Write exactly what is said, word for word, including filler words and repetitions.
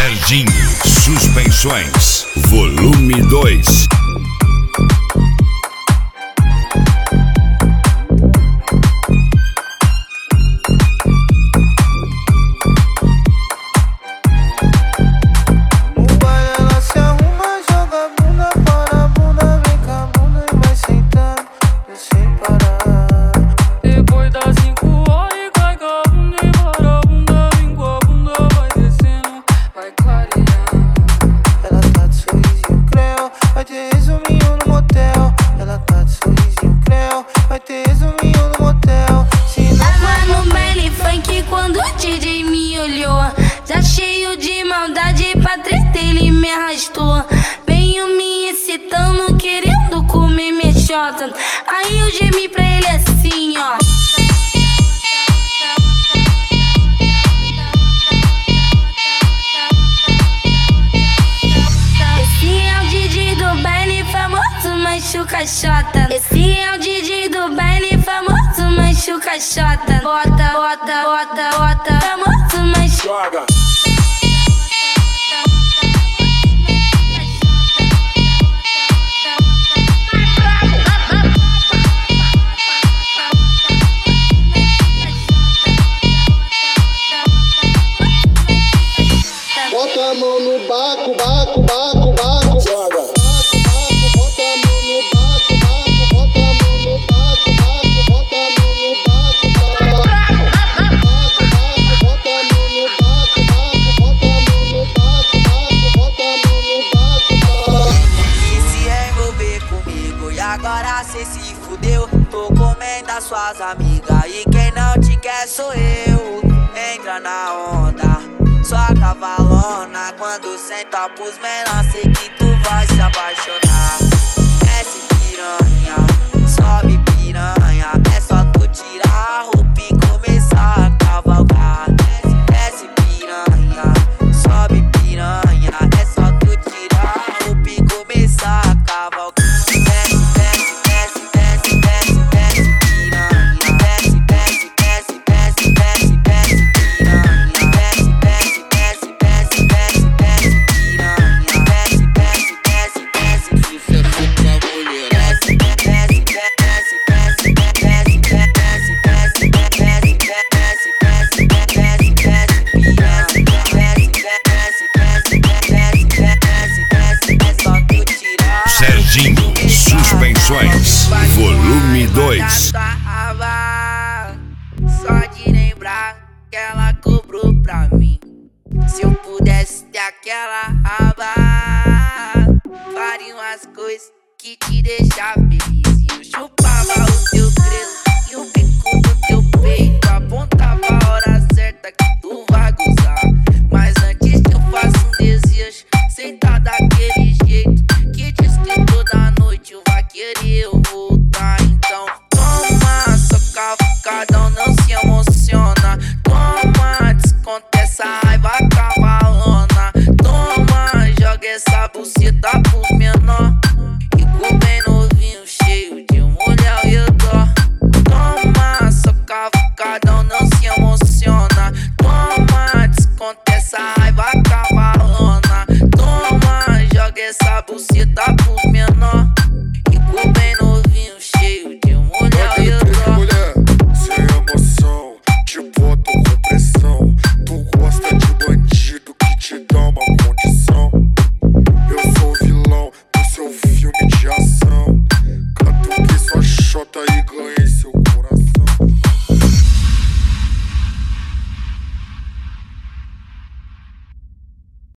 Serginho Suspensões, volume dois. Já cheio de maldade pra treta ele me arrastou. Venho me excitando, querendo comer minha xota. Aí eu gemi pra ele assim, ó. Esse é o D J do baile famoso, machuca xota. Esse é o D J do baile famoso, machuca xota. Bota, bota, bota, bota, famoso, machuca. Bota a mão no baco, baco, baco, baco. Joga. Bota a mão no baco, baco. Bota a mão no baco, baco. Bota a mão no baco, baco. Bota a mão no baco, baco. Bota a mão no baco, baco. Bota a mão no baco, baco. E se envolver comigo e agora cê se fudeu. Tô comendo as suas amigas e quem não te quer sou eu. Entra na onda, sua cavalona. Quando senta pros menor, sei que tu vai se apaixonar. Desce piranha, sobe piranha. É só tu tirar a roupa e começar a cavalgar. Desce piranha, sobe piranha. É só tu tirar a roupa e começar a cavalgar. Desce, desce, desce, desce, desce, desce piranha. Desce, desce, desce, desce, desce, desce piranha. Desce, desce, desce, desce, desce, desce piranha. Desce, desce, desce, desce. Se você for pra mulher, desce, desce, desce, desce, desce, desce, desce, desce, desce, desce, desce, desce piranha. Desce, desce, desce, desce, desce, desce. É só tu tirar. Serginho Suspensões, volume dois. Só de lembrar que ela cobrou pra mim. Se eu pudesse ter aquela raba, faria umas coisas que te deixar feliz. Eu chupava o teu grelo e o bico do teu peito. Apontava a hora certa que tu